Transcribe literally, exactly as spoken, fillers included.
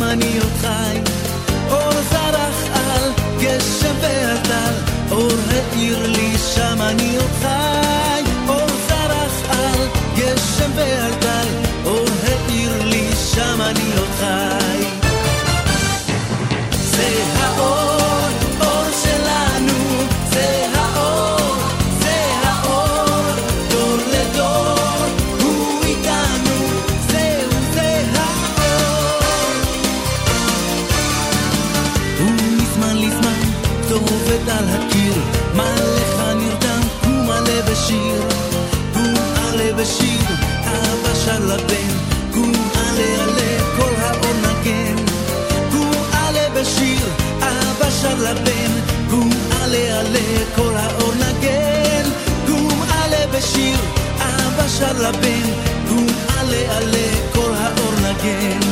אני עוד חי. אור זרח על גשם והטל, אור האיר לי שם אני עוד חי. אור זרח על גשם והטל, אור האיר לי שם אני עוד חי. זה האור, אור שלנו, זה האור, זה האור, דור לדור הוא איתנו, זהו זה האור. ומזמן לזמן כתובת על הקיר, מה לך נרדם, הוא מלא בשיר, הוא מלא בשיר, אבא של הבן, הוא מלא עלה כל האור נגן, הוא מלא בשיר, אבא של הבן, הוא מלא עלה כל האור נגן, הוא מלא בשיר, אבא של הבן, הוא מלא עלה כל האור נגן.